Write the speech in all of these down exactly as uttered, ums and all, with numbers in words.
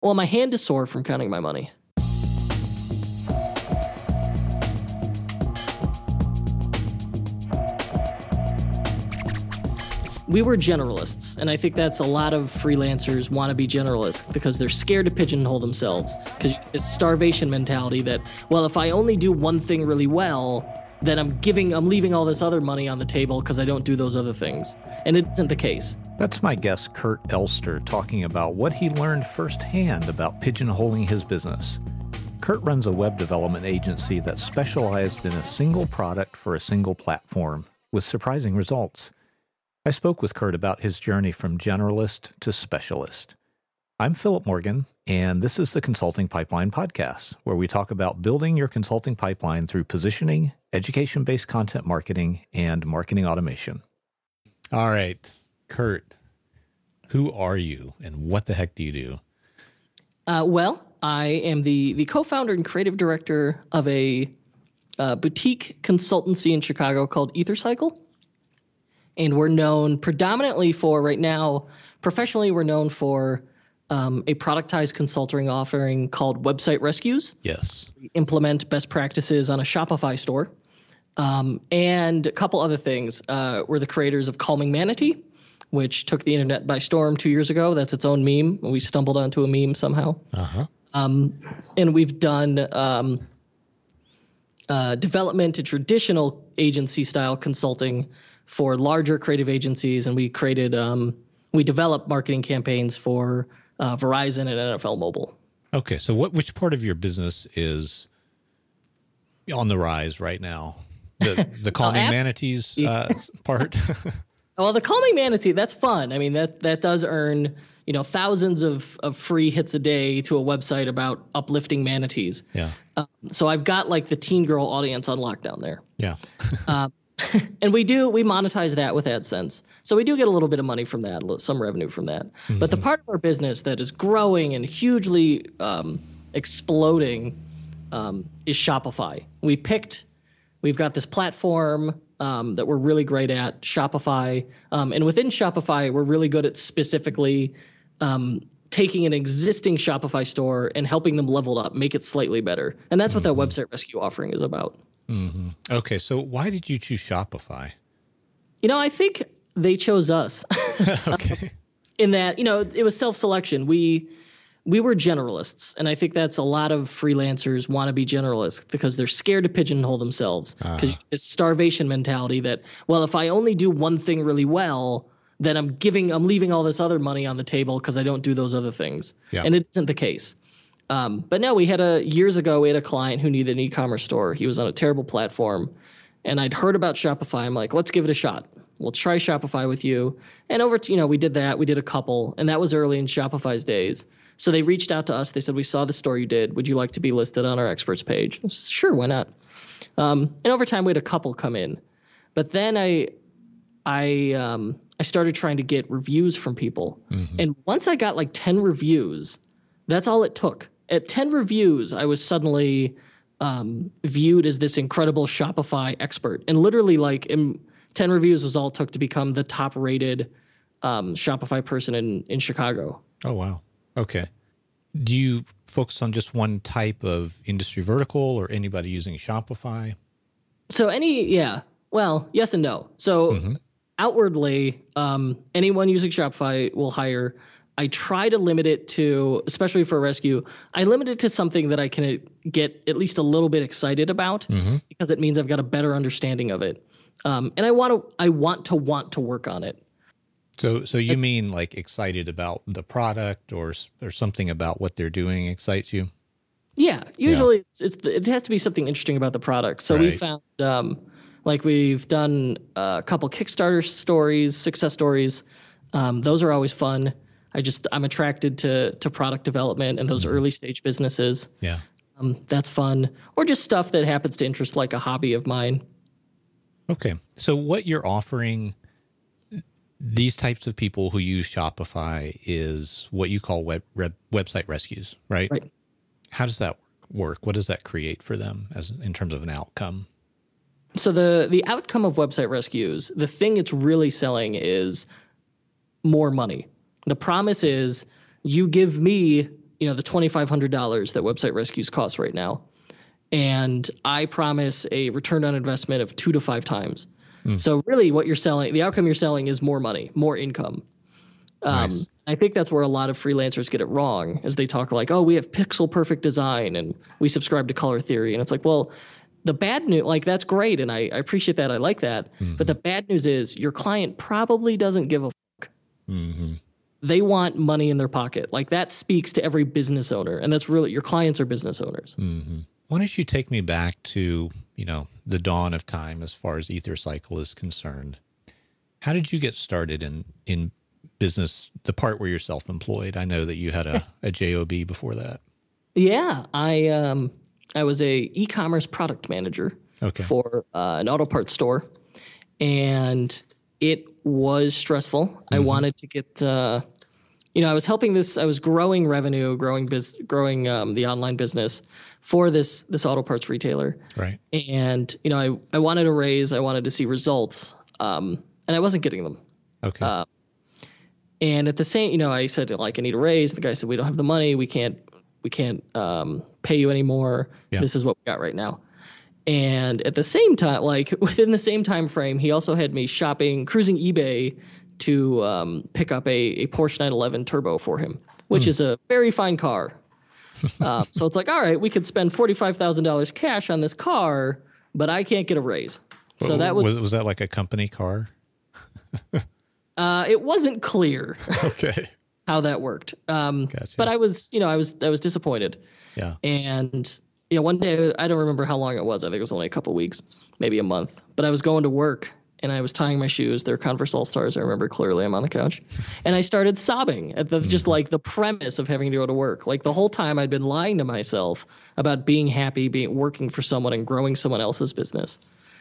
Well, my hand is sore from counting my money. We were generalists, and I think that's a lot of freelancers want to be generalists because they're scared to pigeonhole themselves, because this starvation mentality that, well, if I only do one thing really well, then I'm giving, I'm leaving all this other money on the table because I don't do those other things. And it isn't the case. That's my guest, Kurt Elster, talking about what he learned firsthand about pigeonholing his business. Kurt runs a web development agency that specialized in a single product for a single platform with surprising results. I spoke with Kurt about his journey from generalist to specialist. I'm Philip Morgan, and this is the Consulting Pipeline Podcast, where we talk about building your consulting pipeline through positioning, education-based content marketing, and marketing automation. All right, Kurt, who are you, and what the heck do you do? Uh, well, I am the, the co-founder and creative director of a uh, boutique consultancy in Chicago called EtherCycle. And we're known predominantly for, right now, professionally, we're known for um, a productized consulting offering called Website Rescues. Yes. We implement best practices on a Shopify store. Um, and a couple other things. Uh, we're the creators of Calming Manatee, which took the internet by storm two years ago. That's its own meme. We stumbled onto a meme somehow. Uh-huh. Um, and we've done um, uh, development to traditional agency-style consulting for larger creative agencies, and we created, um, we developed marketing campaigns for uh, Verizon and N F L Mobile. Okay, so what which part of your business is on the rise right now? The the Calming oh, Manatees uh, part? Well, the Calming Manatee, that's fun. I mean, that that does earn, you know, thousands of, of free hits a day to a website about uplifting manatees. Yeah. Um, so I've got like the teen girl audience on lockdown there. Yeah. um, and we do, we monetize that with AdSense. So we do get a little bit of money from that, some revenue from that. Mm-hmm. But the part of our business that is growing and hugely um, exploding um, is Shopify. We picked, we've got this platform um, that we're really great at, Shopify. Um, and within Shopify, we're really good at specifically um, taking an existing Shopify store and helping them level it up, make it slightly better. And that's what mm-hmm. that Website Rescue offering is about. Mm-hmm. Okay, so why did you choose Shopify? You know, I think they chose us. Okay. In that, you know, it was self-selection. We we were generalists, and I think that's a lot of freelancers want to be generalists because they're scared to pigeonhole themselves because uh. this starvation mentality that, well, if I only do one thing really well, then I'm giving, I'm leaving all this other money on the table because I don't do those other things. Yeah. And it isn't the case. Um, but no, we had a, years ago, we had a client who needed an e-commerce store. He was on a terrible platform, and I'd heard about Shopify. I'm like, let's give it a shot. Let's try Shopify with you. And over to, you know, we did that. We did a couple, and that was early in Shopify's days. So they reached out to us. They said, we saw the store you did. Would you like to be listed on our experts page? I said, sure, why not? Um, and over time, we had a couple come in. But then I, I, um, I started trying to get reviews from people. Mm-hmm. And once I got like ten reviews, that's all it took. At ten reviews, I was suddenly um, viewed as this incredible Shopify expert. And literally, like, in, ten reviews was all it took to become the top-rated um, Shopify person in, in Chicago. Oh, wow. Okay. Do you focus on just one type of industry vertical or anybody using Shopify? So any, yeah. Well, yes and no. So mm-hmm. outwardly, um, anyone using Shopify will hire. I try to limit it to, especially for a rescue, I limit it to something that I can get at least a little bit excited about mm-hmm. because it means I've got a better understanding of it. Um, and I want to, I want to want to work on it. So, so you That's, mean like excited about the product or, or something about what they're doing excites you? Yeah. Usually yeah. it's, it's, it has to be something interesting about the product. So right. we found, um, like we've done a couple Kickstarter stories, success stories. Um, those are always fun. I just, I'm attracted to to product development and those mm-hmm. early stage businesses. Yeah. Um, that's fun. Or just stuff that happens to interest like a hobby of mine. Okay. So what you're offering these types of people who use Shopify is what you call web, web website rescues, right? Right. How does that work? What does that create for them as in terms of an outcome? So the the outcome of website rescues, the thing it's really selling is more money. The promise is you give me you know, the twenty-five hundred dollars that Website Rescues costs right now. And I promise a return on investment of two to five times. Mm. So really what you're selling, the outcome you're selling is more money, more income. Um, nice. I think that's where a lot of freelancers get it wrong, as they talk like, oh, we have pixel perfect design and we subscribe to color theory. And it's like, well, the bad news, like that's great. And I, I appreciate that. I like that. Mm-hmm. But the bad news is your client probably doesn't give a fuck. Mm-hmm. They want money in their pocket. Like that speaks to every business owner. And that's really, your clients are business owners. Mm-hmm. Why don't you take me back to, you know, the dawn of time as far as EtherCycle is concerned? How did you get started in, in business, the part where you're self-employed? I know that you had a, a job before that. Yeah, I um, I was a e-commerce product manager okay. for uh, an auto parts store, and it was stressful. Mm-hmm. I wanted to get, uh, you know, I was helping this. I was growing revenue, growing biz, growing um, the online business for this this auto parts retailer. Right. And you know, I I wanted a raise. I wanted to see results, um, and I wasn't getting them. Okay. Uh, and at the same, you know, I said like I need a raise. The guy said we don't have the money. We can't we can't um, pay you anymore. Yeah. This is what we got right now. And at the same time, like within the same time frame, he also had me shopping, cruising eBay to um, pick up a, a Porsche nine eleven Turbo for him, which mm. is a very fine car. uh, so it's like, all right, we could spend forty-five thousand dollars cash on this car, but I can't get a raise. So well, that was, was was that like a company car? uh, it wasn't clear. Okay. How that worked. Um, gotcha. But I was, you know, I was I was disappointed. Yeah. And you know, one day, I don't remember how long it was. I think it was only a couple weeks, maybe a month. But I was going to work and I was tying my shoes. They're Converse All-Stars. I remember clearly. I'm on the couch. And I started sobbing at the mm. just like the premise of having to go to work. Like the whole time I'd been lying to myself about being happy, being working for someone and growing someone else's business.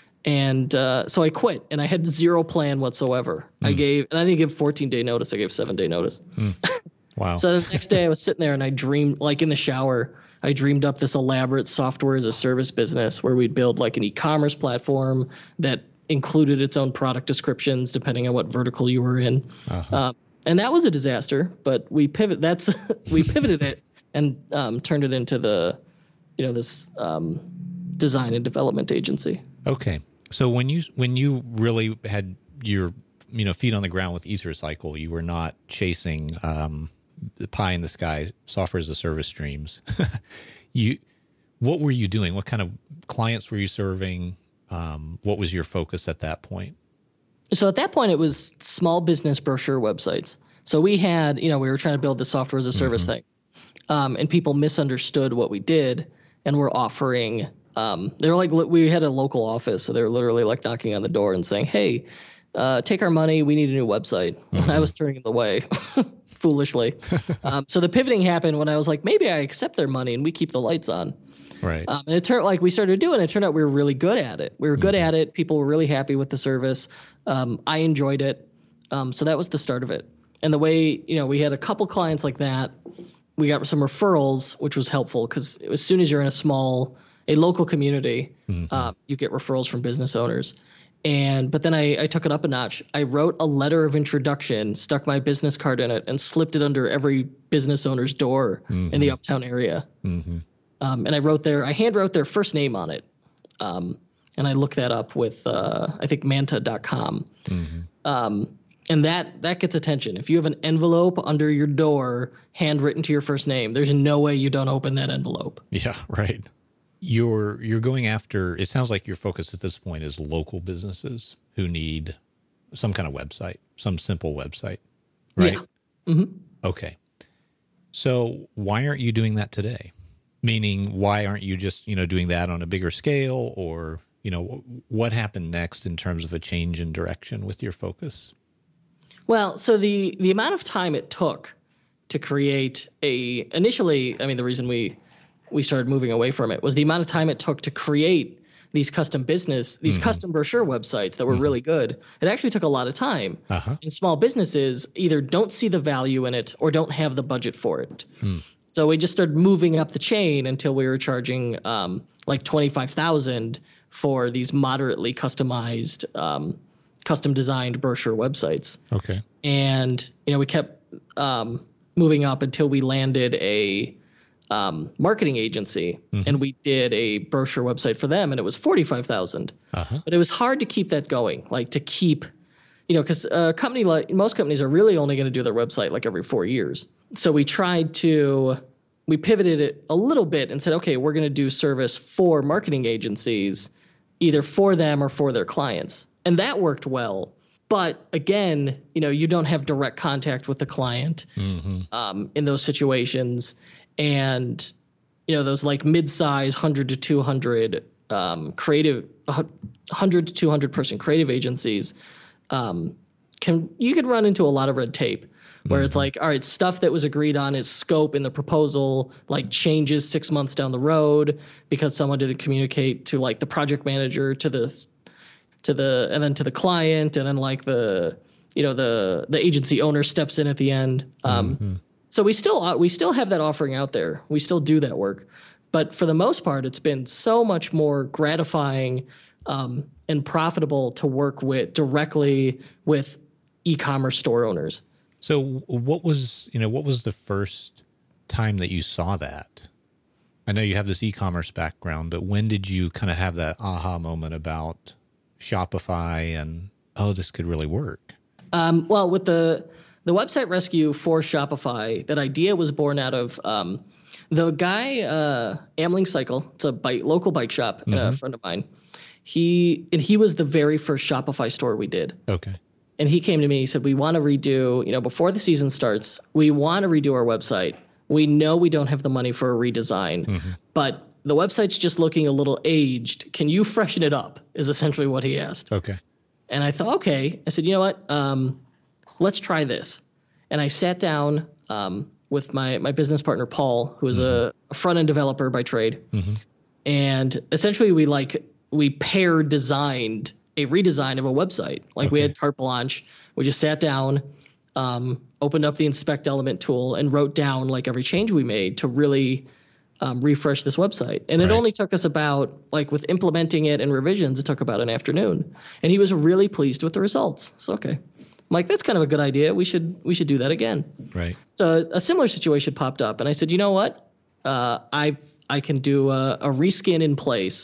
And uh, so I quit and I had zero plan whatsoever. Mm. I gave, and I didn't give fourteen day notice. I gave seven day notice. Mm. Wow. So the next day I was sitting there and I dreamed, like in the shower, I dreamed up this elaborate software as a service business where we'd build like an e-commerce platform that included its own product descriptions depending on what vertical you were in. Uh-huh. Um, and that was a disaster, but we pivot. That's we pivoted it and um, turned it into the, you know, this um, design and development agency. Okay, so when you when you really had your you know feet on the ground with EtherCycle, you were not chasing um, the pie in the sky software as a service streams. you, what were you doing? What kind of clients were you serving? Um, what was your focus at that point? So at that point, it was small business brochure websites. So we had, you know, we were trying to build the software as a service mm-hmm. thing, um, and people misunderstood what we did and were offering. Um, they were like, we had a local office, so they were literally like knocking on the door and saying, "Hey, uh, take our money. We need a new website." Mm-hmm. And I was turning it away. Foolishly. um, so the pivoting happened when I was like, maybe I accept their money and we keep the lights on. Right. Um, and it turned like we started doing it. It turned out we were really good at it. We were good mm-hmm. at it. People were really happy with the service. Um, I enjoyed it. Um, so that was the start of it. And the way, you know, we had a couple clients like that. We got some referrals, which was helpful because as soon as you're in a small, a local community, mm-hmm. uh, you get referrals from business owners. And but then I, I took it up a notch. I wrote a letter of introduction, stuck my business card in it, and slipped it under every business owner's door mm-hmm. in the uptown area. Mm-hmm. Um, and I wrote their, I hand wrote their first name on it. Um, and I looked that up with, uh, I think, manta dot com. Mm-hmm. Um, and that that gets attention. If you have an envelope under your door handwritten to your first name, there's no way you don't open that envelope. Yeah, right. You're you're going after, it sounds like your focus at this point is local businesses who need some kind of website, some simple website, right? Yeah. Mm-hmm. Okay. So why aren't you doing that today? Meaning, why aren't you just, you know, doing that on a bigger scale? Or, you know, what happened next in terms of a change in direction with your focus? Well, so the the amount of time it took to create a, initially, I mean, the reason we we started moving away from it was the amount of time it took to create these custom business, these mm-hmm. custom brochure websites that were mm-hmm. really good. It actually took a lot of time. Uh-huh. And small businesses either don't see the value in it or don't have the budget for it. Mm. So we just started moving up the chain until we were charging um, like twenty-five thousand dollars for these moderately customized, um, custom designed brochure websites. Okay. And, you know, we kept um, moving up until we landed a um, marketing agency, mm-hmm. and we did a brochure website for them, and it was forty-five thousand. Uh-huh. But it was hard to keep that going, like to keep, you know, because a company like most companies are really only going to do their website like every four years. So we tried to, we pivoted it a little bit and said, okay, we're going to do service for marketing agencies, either for them or for their clients. And that worked well. But again, you know, you don't have direct contact with the client mm-hmm. um, in those situations. And, you know, those like mid-size one hundred to two hundred um, creative, one hundred to two hundred person creative agencies, um, can you could run into a lot of red tape where mm-hmm. it's like, all right, stuff that was agreed on is scope in the proposal, like changes six months down the road because someone didn't communicate to like the project manager, to the to the and then to the client, and then like the you know the the agency owner steps in at the end. Um, mm-hmm. So we still we still have that offering out there. We still do that work, but for the most part, it's been so much more gratifying um, and profitable to work with directly with e-commerce store owners. So what was you know what was the first time that you saw that? I know you have this e-commerce background, but when did you kind of have that aha moment about Shopify and, oh, this could really work? Um, well, with the the website rescue for Shopify, that idea was born out of um, the guy, uh, Amling Cycle. It's a bike, local bike shop, mm-hmm. a friend of mine. He and he was the very first Shopify store we did. Okay. And he came to me, he said, we want to redo, you know, before the season starts, we want to redo our website. We know we don't have the money for a redesign, mm-hmm. but the website's just looking a little aged. Can you freshen it up? Is essentially what he asked. Okay. And I thought, okay. I said, you know what? Um, let's try this. And I sat down um, with my my business partner, Paul, who is mm-hmm. a, a front-end developer by trade. Mm-hmm. And essentially we like, we pair designed a redesign of a website. Like okay. we had carte blanche. We just sat down, um, opened up the inspect element tool and wrote down like every change we made to really um, refresh this website. And right. it only took us about, like with implementing it and revisions, it took about an afternoon. And he was really pleased with the results. So, okay. I'm like, that's kind of a good idea. We should, we should do that again. Right. So a similar situation popped up and I said, you know what? Uh, I've, I can do a, a reskin in place.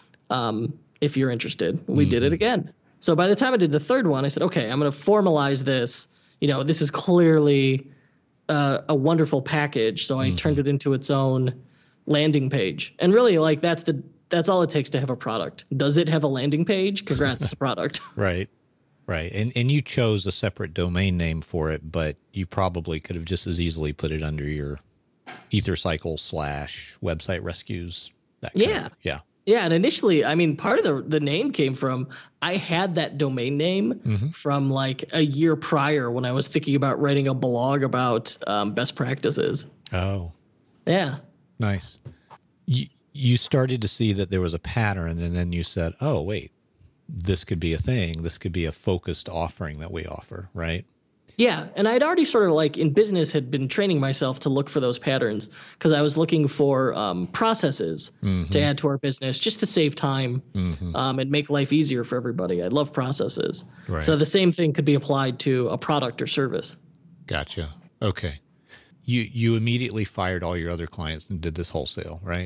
Um, if you're interested. We mm-hmm. did it again. So by the time I did the third one, I said, okay, I'm going to formalize this. You know, this is clearly uh, a wonderful package. So I mm-hmm. turned it into its own landing page. And really, like, that's the that's all it takes to have a product. Does it have a landing page? Congrats, it's a product. Right, right. And and you chose a separate domain name for it, but you probably could have just as easily put it under your EtherCycle slash website rescues. That kind yeah. Of, yeah. Yeah, and initially, I mean, part of the the name came from, I had that domain name mm-hmm. from like a year prior when I was thinking about writing a blog about um, best practices. Oh. Yeah. Nice. You, you started to see that there was a pattern, and then you said, oh, wait, this could be a thing. This could be a focused offering that we offer, right? Yeah, and I'd already sort of like in business had been training myself to look for those patterns because I was looking for um, processes mm-hmm. to add to our business just to save time mm-hmm. um, and make life easier for everybody. I love processes. Right. So the same thing could be applied to a product or service. Gotcha. Okay. You you immediately fired all your other clients and did this wholesale, right?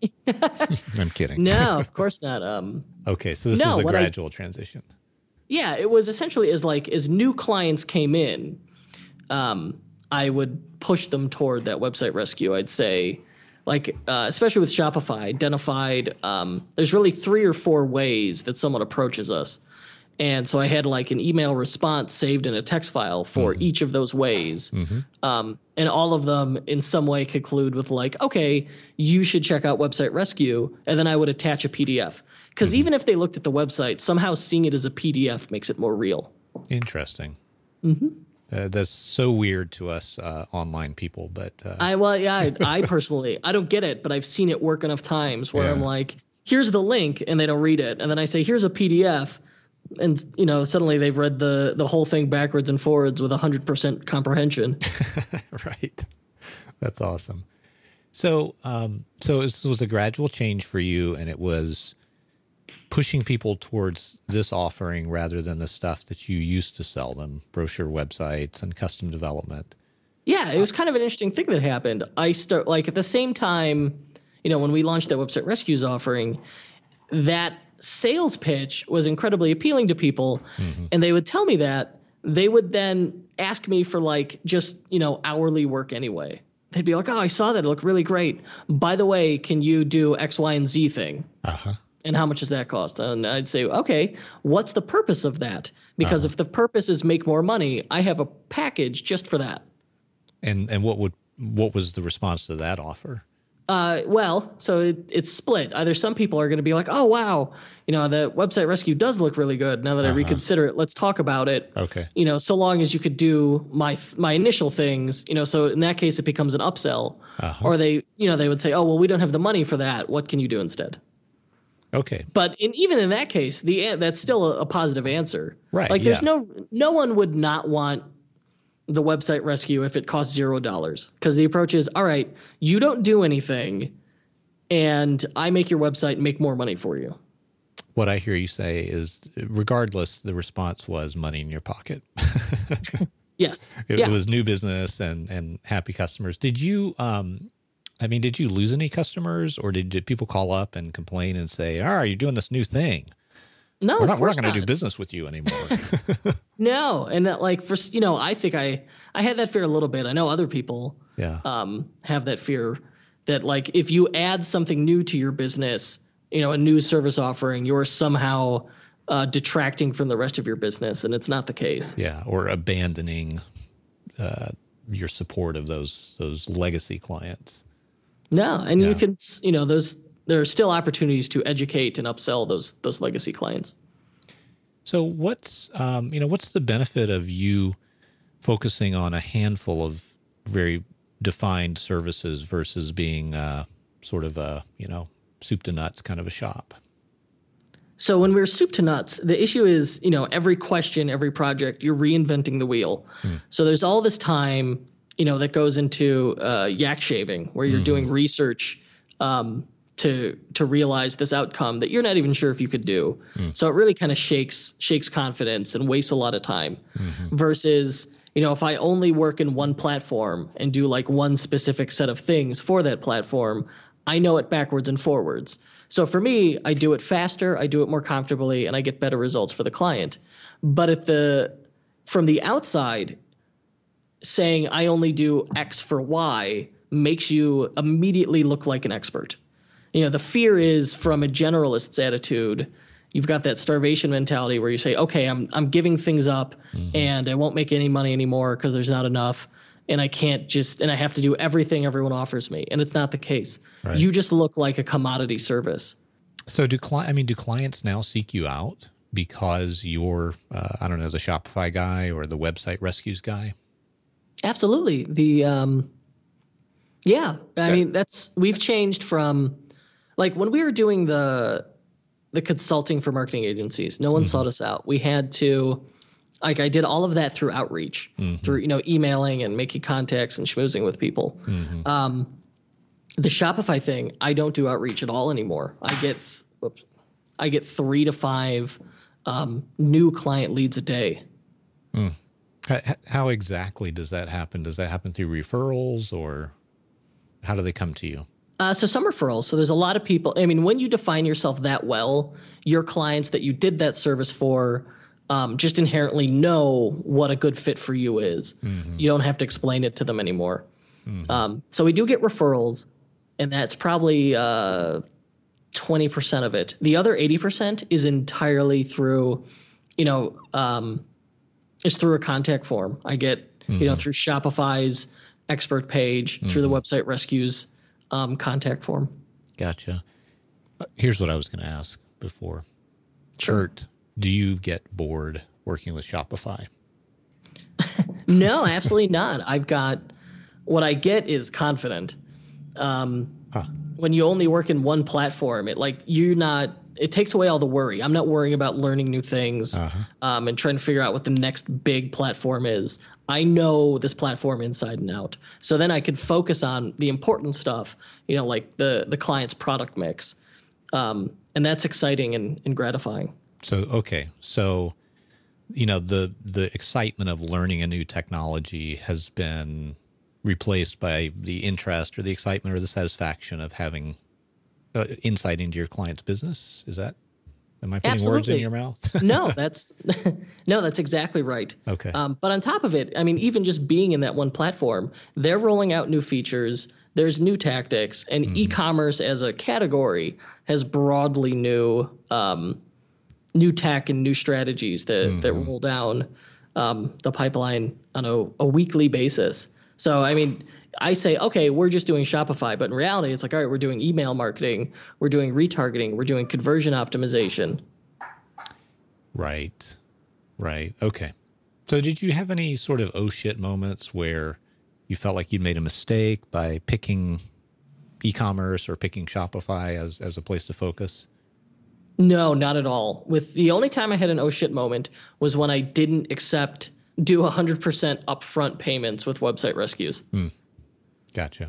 I'm kidding. No, of course not. Um, okay, so this no, was a gradual I, transition. Yeah, it was essentially as like as new clients came in, um, I would push them toward that website rescue. I'd say, like, uh, especially with Shopify, identified um, there's really three or four ways that someone approaches us. And so I had like an email response saved in a text file for mm-hmm. each of those ways. Mm-hmm. Um, and all of them in some way conclude with like, okay, you should check out Website Rescue. And then I would attach a P D F. Because mm-hmm. even if they looked at the website, somehow seeing it as a P D F makes it more real. Interesting. Mm-hmm. Uh, that's so weird to us uh, online people, but uh... I well, yeah, I, I personally I don't get it, but I've seen it work enough times where yeah. I'm like, here's the link, and they don't read it, and then I say, here's a P D F, and you know, suddenly they've read the the whole thing backwards and forwards with a hundred percent comprehension. Right, that's awesome. So, um, so this was a gradual change for you, and it was pushing people towards this offering rather than the stuff that you used to sell them, brochure websites and custom development. Yeah, it was kind of an interesting thing that happened. I start like at the same time, you know, when we launched that Website Rescues offering, that sales pitch was incredibly appealing to people, mm-hmm. and they would tell me that. They would then ask me for like just, you know, hourly work anyway. They'd be like, "Oh, I saw that. It looked really great. By the way, can you do X, Y, and Z thing? Uh-huh. And how much does that cost?" And I'd say, "Okay, what's the purpose of that? Because uh-huh. if the purpose is make more money, I have a package just for that." And and what would what was the response to that offer? Uh, well, so it, it's split. Either some people are going to be like, "Oh, wow, you know, the Website Rescue does look really good. Now that uh-huh. I reconsider it, let's talk about it." Okay. You know, so long as you could do my my initial things, you know, so in that case, it becomes an upsell. Uh-huh. Or they, you know, they would say, "Oh, well, we don't have the money for that. What can you do instead?" Okay. But in, even in that case, the that's still a, a positive answer. Right. Like there's yeah. no no one would not want the Website Rescue if it costs zero dollars, because the approach is, all right, you don't do anything and I make your website and make more money for you. What I hear you say is, regardless, the response was money in your pocket. Yes. It yeah. was new business and, and happy customers. Did you, um, I mean, did you lose any customers, or did, did people call up and complain and say, "Oh, you're doing this new thing? No, we're not, we're not going not. to do business with you anymore." No. And that, like, for, you know, I think I, I had that fear a little bit. I know other people yeah. um, have that fear that, like, if you add something new to your business, you know, a new service offering, you're somehow uh, detracting from the rest of your business. And it's not the case. Yeah. Or abandoning uh, your support of those, those legacy clients. No. And yeah. you can, you know, those, there are still opportunities to educate and upsell those those legacy clients. So what's um, you know what's the benefit of you focusing on a handful of very defined services versus being uh, sort of a you know soup to nuts kind of a shop? So when we're soup to nuts, the issue is, you know, every question, every project, you're reinventing the wheel. Hmm. So there's all this time, you know, that goes into uh, yak shaving, where you're mm-hmm. doing research. Um, to to realize this outcome that you're not even sure if you could do. Mm. So it really kind of shakes shakes confidence and wastes a lot of time. Mm-hmm. Versus, you know, if I only work in one platform and do like one specific set of things for that platform, I know it backwards and forwards. So for me, I do it faster, I do it more comfortably, and I get better results for the client. But at the from the outside, saying I only do X for Y makes you immediately look like an expert. You know, the fear is from a generalist's attitude. You've got that starvation mentality where you say, okay, I'm I'm giving things up mm-hmm. and I won't make any money anymore because there's not enough, and I can't just, and I have to do everything everyone offers me. And it's not the case. Right. You just look like a commodity service. So do cli- I mean, do clients now seek you out because you're, uh, I don't know, the Shopify guy or the Website Rescues guy? Absolutely. The, um, yeah, I yeah. mean, that's, we've changed from, like when we were doing the the consulting for marketing agencies, no one mm-hmm. sought us out. We had to, like I did all of that through outreach, mm-hmm. through, you know, emailing and making contacts and schmoozing with people. Mm-hmm. Um, the Shopify thing, I don't do outreach at all anymore. I get, th- whoops, I get three to five um, new client leads a day. Mm. How, how exactly does that happen? Does that happen through referrals, or how do they come to you? Uh, so some referrals. So there's a lot of people. I mean, when you define yourself that well, your clients that you did that service for um, just inherently know what a good fit for you is. Mm-hmm. You don't have to explain it to them anymore. Mm-hmm. Um, so we do get referrals, and that's probably uh, twenty percent of it. The other eighty percent is entirely through, you know, um, is through a contact form. I get, mm-hmm. you know, through Shopify's expert page, mm-hmm. through the Website Rescues Um, contact form. Gotcha. Here's what I was going to ask before. Sure. Kurt, do you get bored working with Shopify? No, absolutely not. I've got, what I get is confident. Um, huh. When you only work in one platform, it like you're not, it takes away all the worry. I'm not worrying about learning new things uh-huh. um, and trying to figure out what the next big platform is. I know this platform inside and out. So then I could focus on the important stuff, you know, like the the client's product mix. Um, and that's exciting and, and gratifying. So, okay. So, you know, the the excitement of learning a new technology has been replaced by the interest or the excitement or the satisfaction of having uh, insight into your client's business. Is that, am I putting Absolutely. words in your mouth? no, that's no, that's exactly right. Okay. Um, but on top of it, I mean, even just being in that one platform, they're rolling out new features. There's new tactics, and mm-hmm. e-commerce as a category has broadly new um, new tech and new strategies that mm-hmm. that roll down um, the pipeline on a, a weekly basis. So, I mean, I say, okay, we're just doing Shopify, but in reality, it's like, all right, we're doing email marketing, we're doing retargeting, we're doing conversion optimization. Right, right, okay. So, did you have any sort of oh shit moments where you felt like you'd made a mistake by picking e-commerce or picking Shopify as, as a place to focus? No, not at all. With the only time I had an oh shit moment was when I didn't accept, do one hundred percent upfront payments with Website Rescues. Hmm. Gotcha.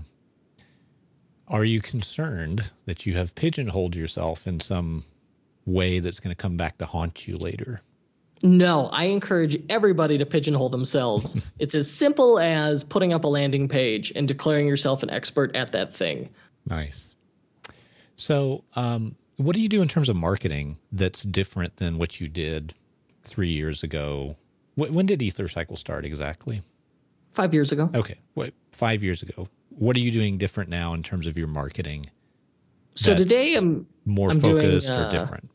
Are you concerned that you have pigeonholed yourself in some way that's going to come back to haunt you later? No, I encourage everybody to pigeonhole themselves. It's as simple as putting up a landing page and declaring yourself an expert at that thing. Nice. So, um, what do you do in terms of marketing that's different than what you did three years ago? Wh- when did EtherCycle start exactly? Five years ago. Okay. What, five years ago. What are you doing different now in terms of your marketing? So today I'm more I'm focused doing, uh, or different?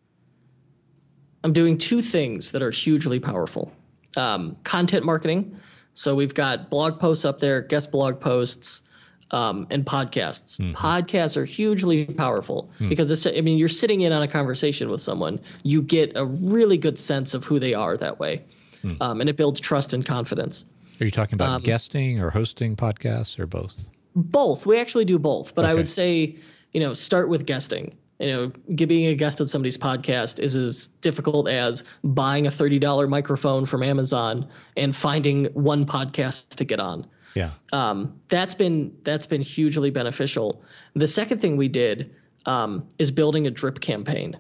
I'm doing two things that are hugely powerful. Um, content marketing. So we've got blog posts up there, guest blog posts, um, and podcasts. Mm-hmm. Podcasts are hugely powerful mm. because it's, I mean, you're sitting in on a conversation with someone. You get a really good sense of who they are that way. Mm. Um, and it builds trust and confidence. Are you talking about um, guesting or hosting podcasts or both? Both. We actually do both. But okay. I would say, you know, start with guesting. You know, being a guest on somebody's podcast is as difficult as buying a thirty dollars microphone from Amazon and finding one podcast to get on. Yeah. Um, that's been that's been hugely beneficial. The second thing we did um, is building a drip campaign.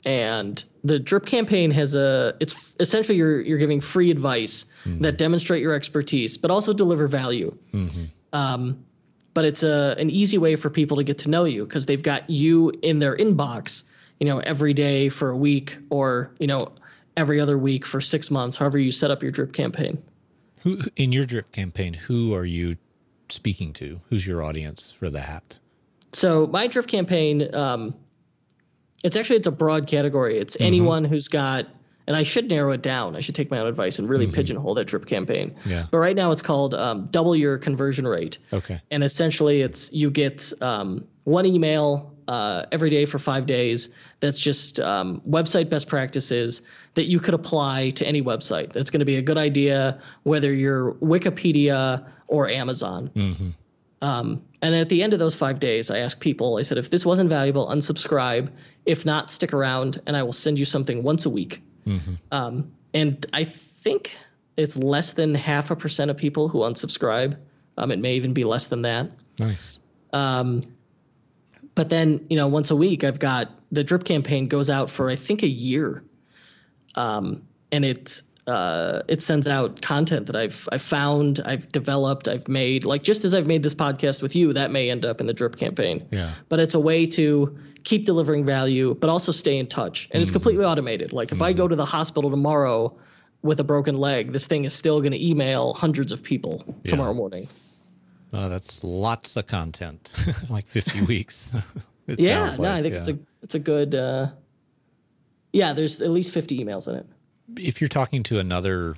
And the drip campaign has a it's essentially you're you're giving free advice mm-hmm. that demonstrate your expertise, but also deliver value. Mm-hmm. Um, but it's a an easy way for people to get to know you because they've got you in their inbox, you know, every day for a week or, you know, every other week for six months, however you set up your drip campaign. Who in your drip campaign, who are you speaking to? Who's your audience for that? So my drip campaign, um, it's actually, it's a broad category. It's mm-hmm. anyone who's got, and I should narrow it down. I should take my own advice and really mm-hmm. pigeonhole that drip campaign. Yeah. But right now it's called um, double your conversion rate. Okay. And essentially it's, you get um, one email uh, every day for five days. That's just um, website best practices that you could apply to any website. That's going to be a good idea, whether you're Wikipedia or Amazon. Mm-hmm. Um, and at the end of those five days, I asked people, I said, if this wasn't valuable, unsubscribe. If not, stick around and I will send you something once a week. Mm-hmm. Um, and I think it's less than half a percent of people who unsubscribe. Um, it may even be less than that. Nice. Um, but then, you know, once a week, I've got the drip campaign goes out for, I think, a year. Um, and it, uh, it sends out content that I've, I've found, I've developed, I've made, like just as I've made this podcast with you, that may end up in the drip campaign. Yeah. But it's a way to keep delivering value, but also stay in touch. And mm-hmm. it's completely automated. Like if mm-hmm. I go to the hospital tomorrow with a broken leg, this thing is still going to email hundreds of people yeah. tomorrow morning. Oh, that's lots of content, like fifty weeks. yeah, no, like, I think yeah. it's a it's a good. Uh, yeah, there's at least fifty emails in it. If you're talking to another,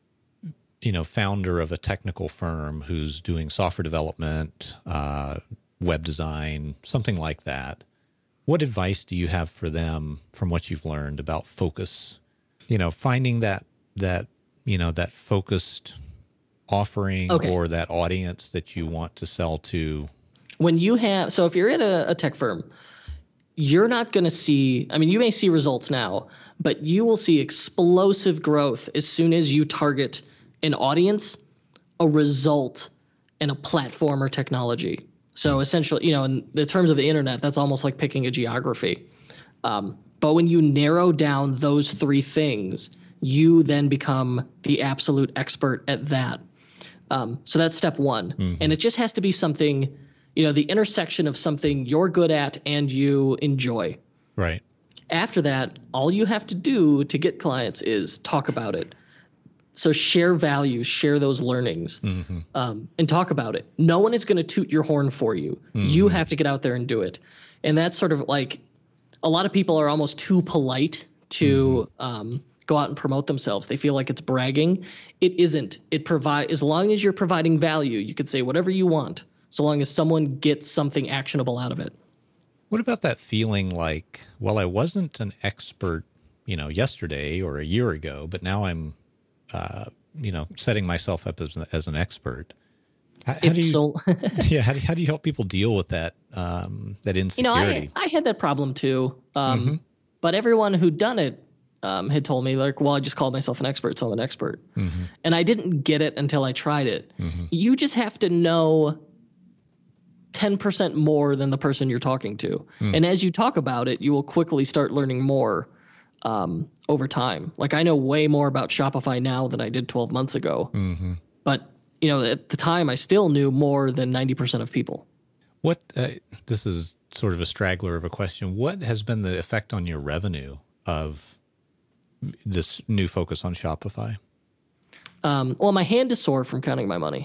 you know, founder of a technical firm who's doing software development, uh, web design, something like that, what advice do you have for them from what you've learned about focus? You know, finding that that you know that focused offering okay. or that audience that you want to sell to. When you have, so if you're at a, a tech firm, you're not going to see, I mean, you may see results now, but you will see explosive growth as soon as you target an audience, a result, and a platform or technology. So essentially, you know, in the terms of the internet, that's almost like picking a geography. Um, but when you narrow down those three things, you then become the absolute expert at that. Um, so that's step one. Mm-hmm. And it just has to be something, you know, the intersection of something you're good at and you enjoy. Right. After that, all you have to do to get clients is talk about it. So share values, share those learnings, mm-hmm. um, and talk about it. No one is going to toot your horn for you. Mm-hmm. You have to get out there and do it. And that's sort of like a lot of people are almost too polite to mm-hmm. um, go out and promote themselves. They feel like it's bragging. It isn't. It provide as long as you're providing value, you could say whatever you want, so long as someone gets something actionable out of it. What about that feeling like, well, I wasn't an expert, you know, yesterday or a year ago, but now I'm, uh, you know, setting myself up as, as an expert. How, how if do you, so, yeah, how do, how do you help people deal with that, um, that insecurity? You know, I, I had that problem too. Um, mm-hmm. But everyone who'd done it um, had told me, like, well, I just called myself an expert, so I'm an expert. Mm-hmm. And I didn't get it until I tried it. Mm-hmm. You just have to know ten percent more than the person you're talking to. Mm. And as you talk about it, you will quickly start learning more um, over time. Like, I know way more about Shopify now than I did twelve months ago. Mm-hmm. But, you know, at the time, I still knew more than ninety percent of people. What, uh, this is sort of a straggler of a question. What has been the effect on your revenue of this new focus on Shopify? Um, well, my hand is sore from counting my money.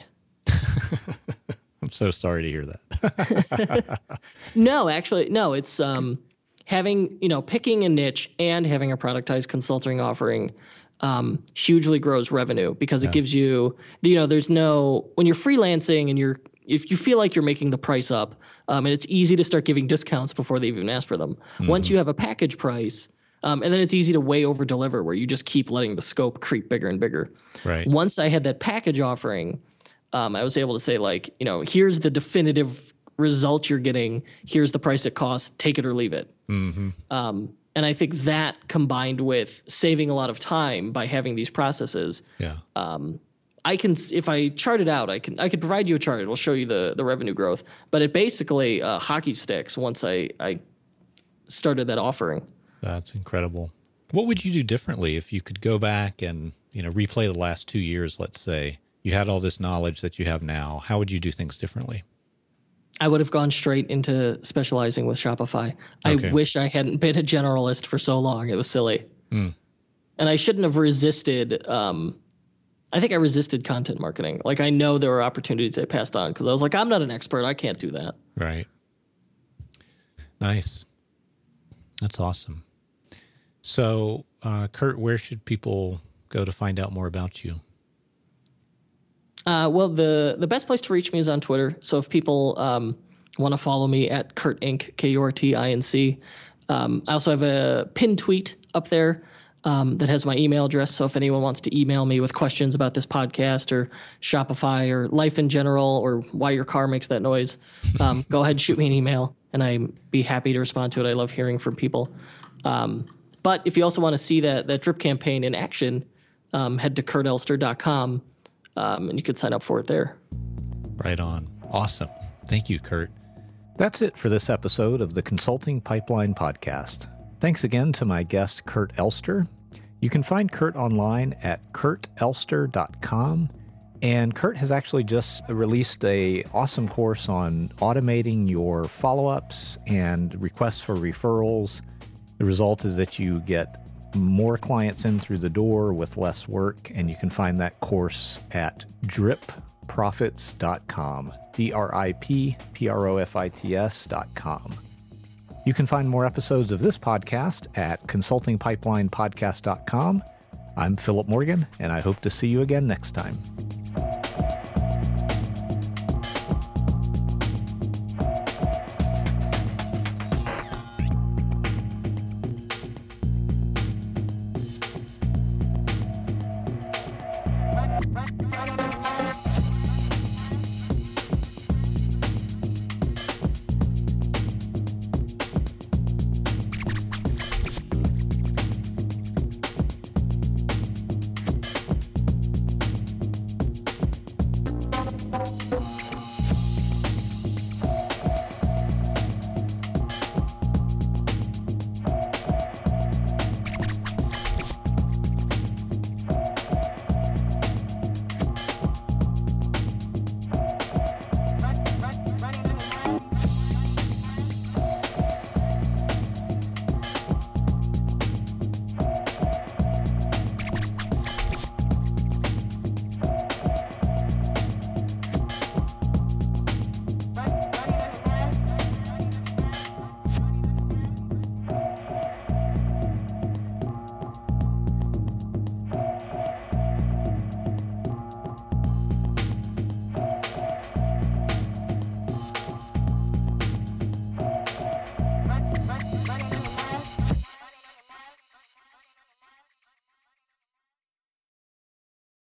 I'm so sorry to hear that. No, actually, no, it's um, having, you know, picking a niche and having a productized consulting offering um, hugely grows revenue because it yeah. gives you, you know, there's no, when you're freelancing and you're, if you feel like you're making the price up, um, and it's easy to start giving discounts before they even ask for them. Mm-hmm. Once you have a package price, um, and then it's easy to way over deliver where you just keep letting the scope creep bigger and bigger. Right. Once I had that package offering, um, I was able to say, like, you know, here's the definitive result you're getting. Here's the price it costs. Take it or leave it. Mm-hmm. Um, and I think that combined with saving a lot of time by having these processes, yeah. Um, I can, if I chart it out, I can, I could provide you a chart. It will show you the, the revenue growth, but it basically uh, hockey sticks once I, I started that offering. That's incredible. What would you do differently if you could go back and, you know, replay the last two years, let's say? You had all this knowledge that you have now. How would you do things differently? I would have gone straight into specializing with Shopify. Okay. I wish I hadn't been a generalist for so long. It was silly. Mm. And I shouldn't have resisted, um, I think I resisted content marketing. Like, I know there were opportunities I passed on because I was like, I'm not an expert. I can't do that. Right. Nice. That's awesome. So, uh, Kurt, where should people go to find out more about you? Uh, well, the, the best place to reach me is on Twitter. So if people um, want to follow me at Kurt Inc, K U R T I N C. Um, I also have a pinned tweet up there um, that has my email address. So if anyone wants to email me with questions about this podcast or Shopify or life in general or why your car makes that noise, um, go ahead and shoot me an email, and I'd be happy to respond to it. I love hearing from people. Um, but if you also want to see that, that drip campaign in action, um, head to kurt elster dot com. Um, and you could sign up for it there. Right on. Awesome. Thank you, Kurt. That's it for this episode of the Consulting Pipeline Podcast. Thanks again to my guest, Kurt Elster. You can find Kurt online at kurt elster dot com. And Kurt has actually just released a awesome course on automating your follow-ups and requests for referrals. The result is that you get more clients in through the door with less work, and you can find that course at drip profits dot com, D R I P P R O F I T S dot com. You can find more episodes of this podcast at consulting pipeline podcast dot com. I'm Philip Morgan, and I hope to see you again next time.